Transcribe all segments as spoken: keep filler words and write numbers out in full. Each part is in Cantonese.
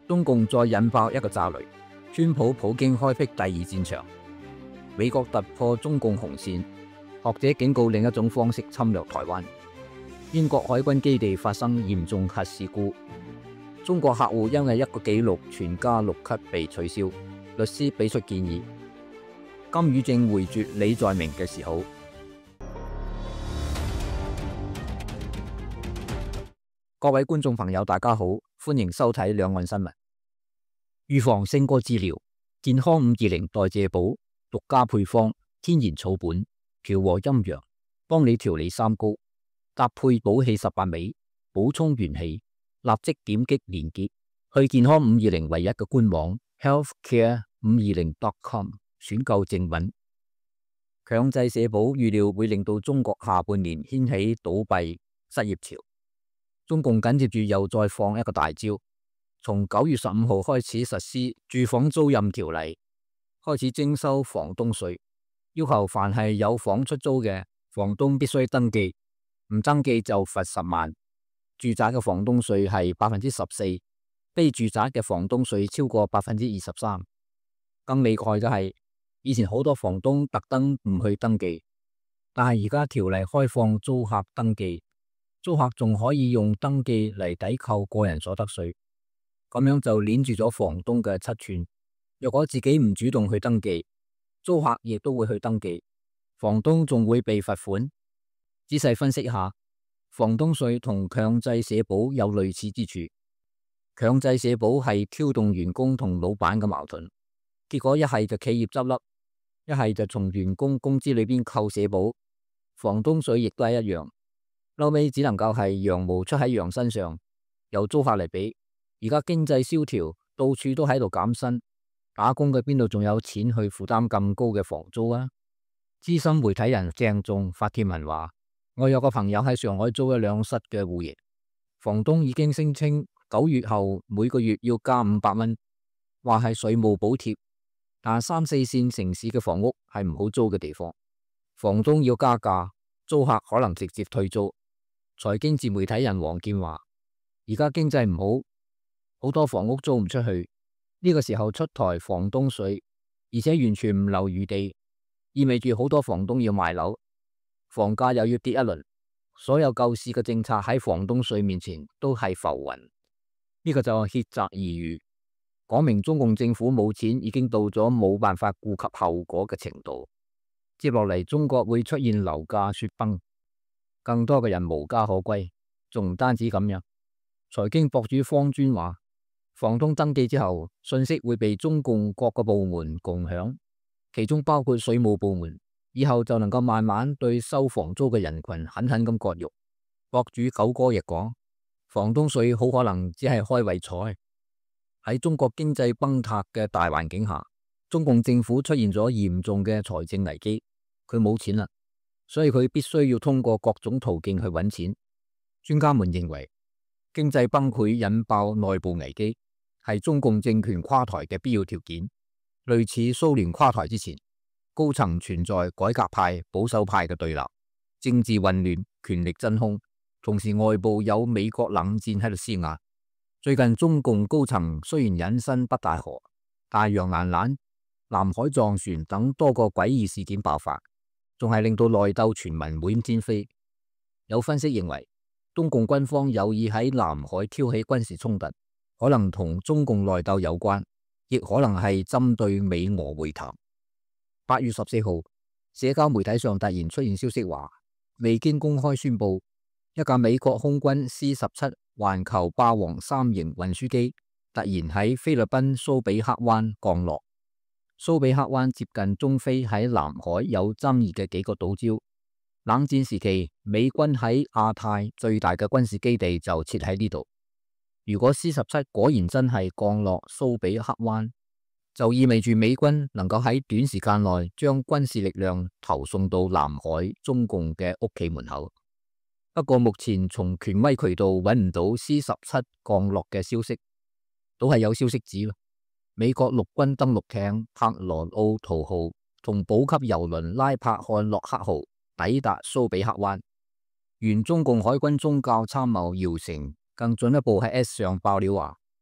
中共再引爆一個炸雷，川普普京開闢第二戰場，美國突破中共紅線，學者警告另一種方式侵略台灣，英國海軍基地發生嚴重核事故，中國客戶因為一個紀錄全家六級被取消，律師俾出建議，金與正回絕李在明嘅時候。各位觀眾朋友大家好，歡迎收睇兩岸新聞。預防勝過治療，健康五二零代謝寶獨家配方，天然草本，調和陰陽，幫你調理三高，搭配補氣十八味，補充元氣。立即點擊連結去健康五二零唯一嘅官網 healthcare 五二零 dot com 選購正品。強制社保預料會令到中國下半年掀起倒閉失業潮。中共緊接住又再放一個大招，從九月十五號開始實施住房租賃條例，開始徵收房東稅，要求凡係有房出租嘅房東必須登記，唔登記就罰十萬。住宅嘅房東稅係百分之十四，非住宅嘅房東稅超過百分之二十三。更厲害嘅係，以前好多房東特登唔去登記，但係而家條例開放租客登記。租客仲可以用登記嚟抵扣個人所得稅，咁樣就鏈住咗房東嘅七寸。若果自己唔主動去登記，租客亦都會去登記，房東仲會被罰款。仔細分析下，房東稅同強制社保有類似之處。強制社保係挑動員工同老闆嘅矛盾，結果一係就企業執笠，一係就從員工工資裏邊扣社保。房東稅亦都係一樣。後尾只能夠係羊毛出喺羊身上，由租客嚟比。而家經濟蕭條，到處都喺度減薪，打工嘅邊度仲有錢去負擔咁高嘅房租啊？資深媒體人鄭仲發帖文話：我有個朋友喺上海租一兩室嘅戶型，房東已經聲稱九月後每個月要加五百蚊，話係稅務補貼。但三四線城市嘅房屋係唔好租嘅地方，房東要加價，租客可能直接退租。財經自媒體人王健話：而家經濟唔好，好多房屋租唔出去，呢個時候出台房東稅，而且完全唔留餘地，意味住好多房東要賣樓，房價又要跌一輪，所有救市嘅政策喺房東稅面前都係浮雲。呢個就係竭澤而漁，講明中共政府冇錢已經到咗冇辦法顧及後果嘅程度。接落嚟，中國會出現樓價雪崩。更多嘅人無家可歸，仲唔單止咁樣。財經博主方專話，房東登記之後，信息會被中共各個部門共享，其中包括稅務部門，以後就能夠慢慢對收房租嘅人群狠狠咁割肉。博主九哥亦講，房東稅好可能只係開胃菜。喺中國經濟崩塌嘅大環境下，中共政府出現咗嚴重嘅財政危機，佢冇錢啦。所以佢必須要通過各種途徑去揾錢。專家們認為，經濟崩潰引爆內部危機係中共政權垮台嘅必要條件。類似蘇聯垮台之前，高層存在改革派、保守派嘅對立，政治混亂，權力真空，同時外部有美國冷戰喺度施壓。最近中共高層雖然隱身北戴河，但楊瀾瀾、南海撞船等多個詭異事件爆發，仲係令到內鬥傳聞滿天飛。有分析認為，中共軍方有意喺南海挑起軍事衝突，可能同中共內鬥有關，亦可能係針對美俄會談。八月十四號，社交媒體上突然出現消息話，未經公開宣佈，一架美國空軍 C 十七環球霸王三型運輸機突然喺菲律賓蘇比克灣降落。蘇比克灣接近中菲喺南海有爭議嘅幾個島礁，冷戰時期美軍喺亞太最大嘅軍事基地就設喺呢度。如果 C 十七果然真係降落蘇比克灣，就意味住美軍能夠喺短時間內將軍事力量投送到南海中共嘅屋企門口。不過目前從權威渠道揾唔到 C 十七降落嘅消息，都係有消息指美國陸軍登陸艇帕羅奧圖號同補給郵輪拉柏漢洛克號抵達蘇比克灣。原中共海軍宗教參謀姚成更進一步喺 S 上爆料話，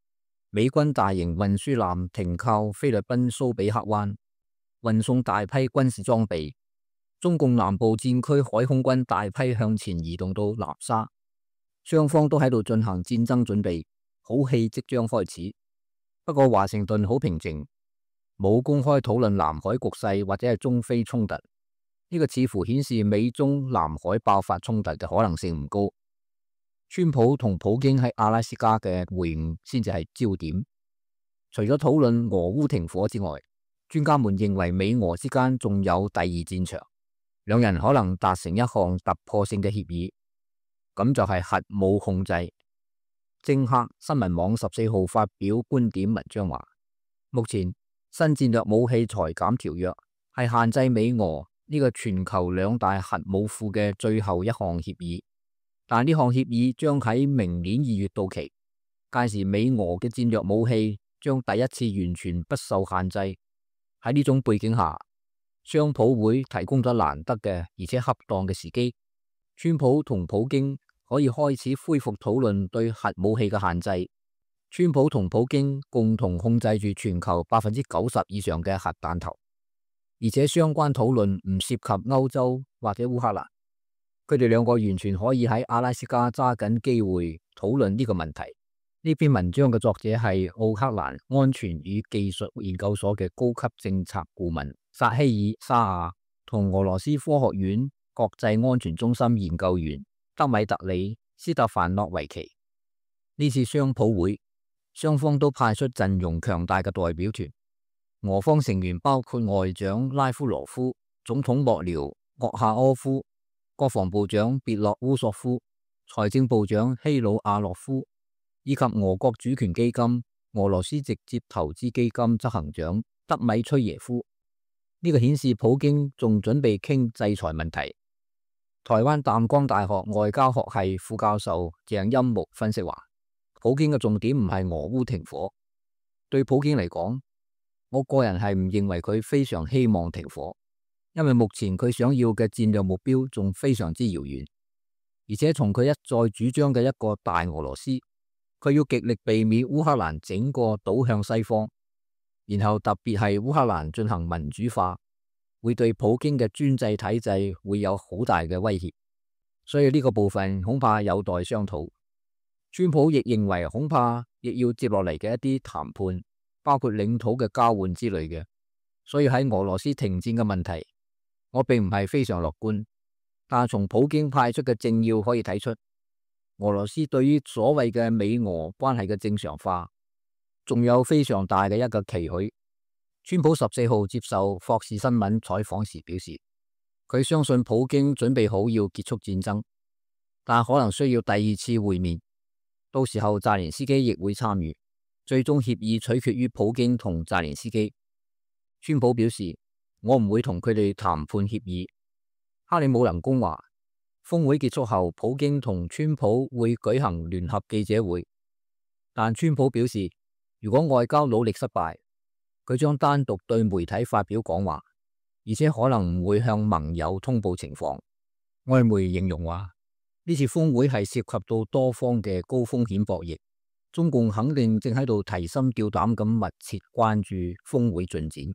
美軍大型運輸艦停靠菲律賓蘇比克灣，運送大批軍事裝備。中共南部戰區海空軍大批向前移動到南沙，雙方都喺度進行戰爭準備，好戲即將開始。不過華盛頓好平靜，冇公開討論南海局勢或者係中非衝突，呢個似乎顯示美中南海爆發衝突嘅可能性唔高。川普同普京喺阿拉斯加嘅會晤先至係焦點。除咗討論俄烏停火之外，專家們認為美俄之間仲有第二戰場，兩人可能達成一項突破性嘅協議，咁就係核武控制。政客新聞網十四號發表觀點文章話，目前新戰略武器裁減條約係限制美俄呢個全球兩大核武庫嘅最後一項協議。但呢項協議將喺明年二月到期，屆時美俄嘅戰略武器將第一次完全不受限制。喺呢種背景下，雙普會提供咗難得嘅而且恰當嘅時機，川普同普京可以開始恢復討論對核武器嘅限制。川普同普京共同控制住全球百分之九十以上嘅核彈頭，而且相關討論唔涉及歐洲或者烏克蘭。佢哋兩個完全可以喺阿拉斯加揸緊機會討論呢個問題。呢篇文章嘅作者係奧克蘭安全與技術研究所嘅高級政策顧問薩希爾沙亞，同俄羅斯科學院國際安全中心研究員德米特里斯特凡諾維奇。呢次雙普會，雙方都派出陣容強大嘅代表團。俄方成員包括外長拉夫羅夫、總統幕僚鄂夏柯夫、國防部長別洛烏索夫、財政部長希魯阿洛夫，以及俄國主權基金俄羅斯直接投資基金執行長德米崔耶夫。呢個顯示普京仲準備傾制裁問題。台灣淡江大學外交學系副教授鄭欽木分析話，普京嘅重點唔係俄烏停火。對普京嚟講，我個人係唔認為佢非常希望停火。因為目前佢想要嘅戰略目標仲非常之遙遠，而且從佢一再主張嘅一個大俄羅斯，佢要極力避免烏克蘭整個倒向西方，然後特別係烏克蘭進行民主化，會對普京嘅專制體制會有好大嘅威脅，所以呢個部分恐怕有待商討。川普亦認為恐怕亦要接落嚟嘅一啲談判，包括領土嘅交換之類嘅，所以喺俄羅斯停戰嘅問題，我並唔係非常樂觀，但係從普京派出嘅政要可以睇出，俄羅斯對於所謂嘅美俄關係嘅正常化，仲有非常大嘅一個期許。川普十四號接受霍士新聞採訪時表示，佢相信普京準備好要結束戰爭，但可能需要第二次會面，到時候澤連斯基亦會參與，最終協議取決於普京同澤連斯基。川普表示，我唔會同佢哋談判協議。克里姆林宮話，峰會結束後，普京同川普會舉行聯合記者會。但川普表示，如果外交努力失敗，佢將單獨對媒體發表講話，而且可能唔會向盟友通報情況。外媒形容話，呢次峰會係涉及到多方嘅高風險博弈，中共肯定正喺度提心吊膽咁密切關注峰會進展。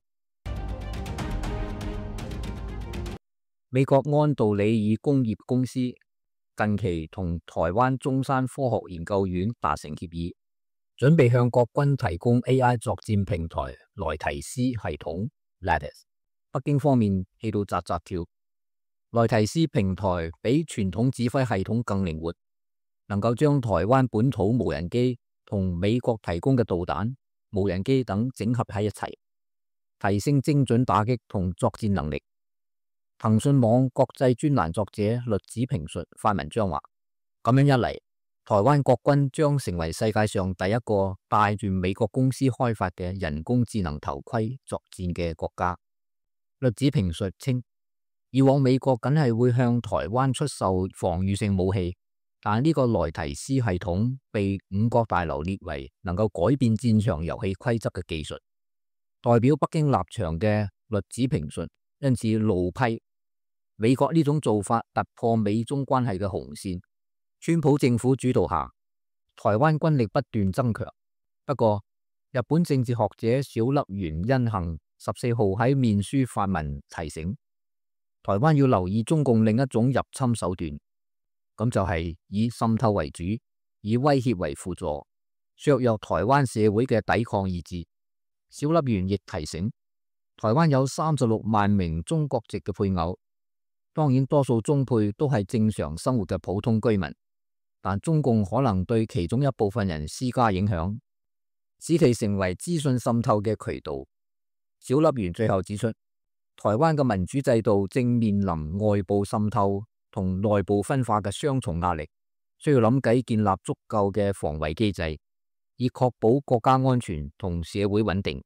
美國安道里爾工業公司近期同台灣中山科學研究院達成協議，準備向國軍提供 A I 作戰平台萊提斯系統 Lattice。北京方面氣到扎扎跳，萊提斯平台比傳統指揮系統更靈活，能夠將台灣本土無人機同美國提供嘅導彈、無人機等整合喺一齊，提升精準打擊同作戰能力。騰訊網國際專欄作者栗子評述發文章話，咁樣一嚟，台灣國軍將成為世界上第一個帶住美國公司開發嘅人工智能頭盔作戰嘅國家。栗子評述稱，以往美國梗係會向台灣出售防禦性武器，但呢個萊提斯系統被五角大樓列為能夠改變戰場遊戲規則嘅技術。代表北京立場嘅栗子評述因此怒批美國呢種做法突破美中關係嘅紅線。川普政府主導下，台灣軍力不斷增強，不過日本政治學者小笠原欣幸十四號喺面書發文提醒，台灣要留意中共另一種入侵手段，咁就係以滲透為主，以威脅為輔助，削弱台灣社會嘅抵抗意志。小笠原亦提醒，台灣有三十六萬名中國籍嘅配偶，當然多數中配都係正常生活嘅普通居民，但中共可能對其中一部分人施加影響，使其成為資訊滲透嘅渠道。小笠原最後指出，台灣嘅民主制度正面臨外部滲透同內部分化嘅雙重壓力，需要諗計建立足夠嘅防衛機制，以確保國家安全同社會穩定。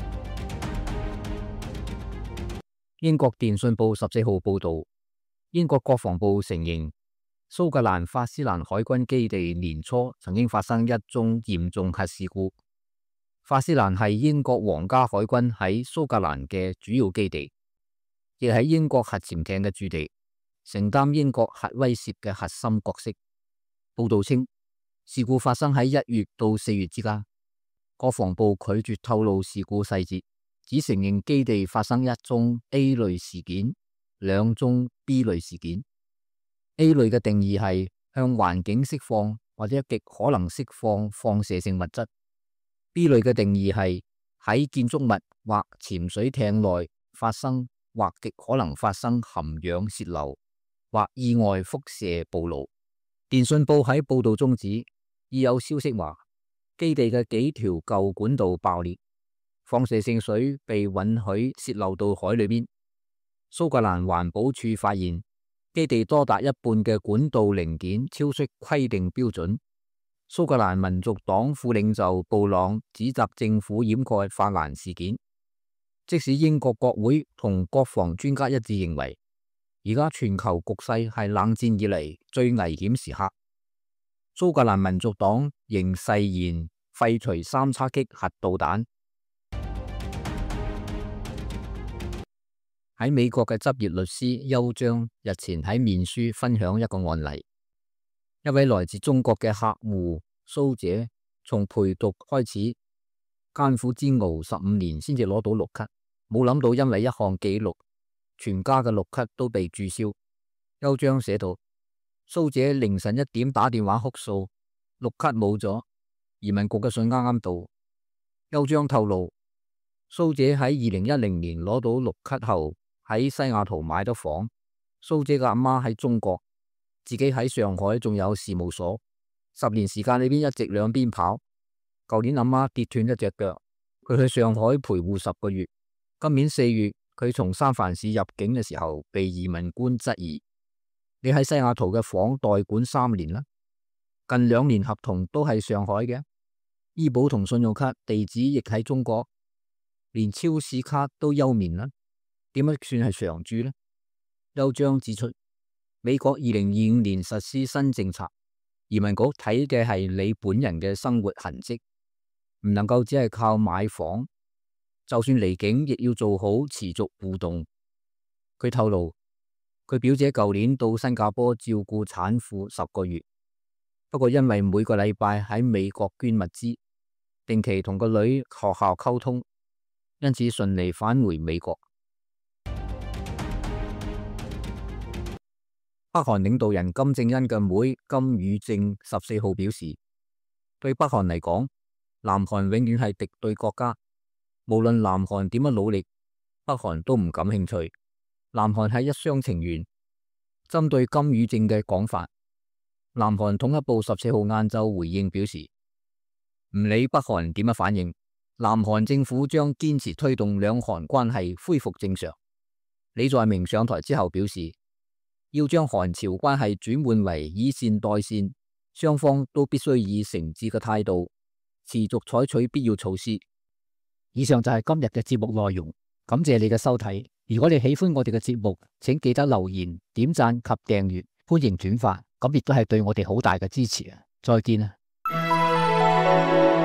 英國電訊報十四號報道，英國國防部承認蘇格蘭法斯蘭海軍基地年初曾經發生一宗嚴重核事故。法斯蘭係英國皇家海軍喺蘇格蘭嘅主要基地，亦係英國核潛艇嘅駐地，承擔英國核威懾嘅核心角色。報道稱，事故發生喺一月到四月之間。國防部拒絕透露事故細節，只承認基地發生一宗 A 類事件，兩宗 B 類事件。A 類嘅定義係向環境釋放或者極可能釋放放射性物質。B 類嘅定義係喺建築物或潛水艇內發生或極可能發生含氧洩漏或意外輻射暴露。電訊報喺報道中指，已有消息話基地嘅幾條舊管道爆裂，放射性水被允許洩漏到海裏邊。蘇格蘭環保署發現基地多達一半嘅管道零件超出規定標準。蘇格蘭民族黨副領袖布朗指責政府掩蓋法蘭事件，即使英國國會同國防專家一致認為，而家全球局勢係冷戰以嚟最危險時刻。蘇格蘭民族黨仍誓言廢除三叉戟核導彈。喺美國嘅執業律師邱章日前喺面書分享一個案例。一位來自中國嘅客戶蘇姐，從陪讀開始艱苦煎熬十五年先至攞到綠卡，冇諗到因為一項記錄，全家嘅綠卡都被註銷。邱章寫道，蘇姐凌晨一點打電話哭訴，綠卡冇咗，移民局嘅信啱啱到。邱章透露，蘇姐喺二零一零年攞到綠卡後，喺西雅圖買咗房。蘇姐嘅阿媽喺中國，自己喺上海仲有事務所，十年時間裏邊一直兩邊跑。舊年阿媽跌斷一隻腳，佢去上海陪護十個月。今年四月佢從三藩市入境嘅時候，被移民官質疑：你喺西雅圖嘅房代管三年啦，近兩年合同都係上海嘅，醫保同信用卡地址亦喺中國，連超市卡都休眠啦，點樣算係常住呢？邱章指出，美國二零二五年實施新政策，移民局睇嘅係你本人嘅生活痕跡，唔能夠只係靠買房，就算離境亦要做好持續互動。佢透露，佢表姐舊年到新加坡照顧產婦十個月，不過因為每個禮拜喺美國捐物資，定期同個女學校溝通，因此順利返回美國。北韓領導人金正恩嘅妹金與正十四號表示，對北韓嚟講，南韓永遠係敵對國家，無論南韓點樣努力，北韓都唔感興趣。南韓係一廂情願。針對金與正嘅講法，南韓統一部十四號晏晝回應表示，唔理北韓點樣反應，南韓政府將堅持推動兩韓關係恢復正常。李在明上台之後表示，要將韓朝關係轉換為以善代善，雙方都必須以誠摯嘅態度，持續採取必要措施。以上就係今日嘅節目內容，感謝你嘅收睇。如果你喜歡我哋嘅節目，請記得留言、點讚及訂閱，歡迎轉發，咁亦都係對我哋好大嘅支持啊！再見啊！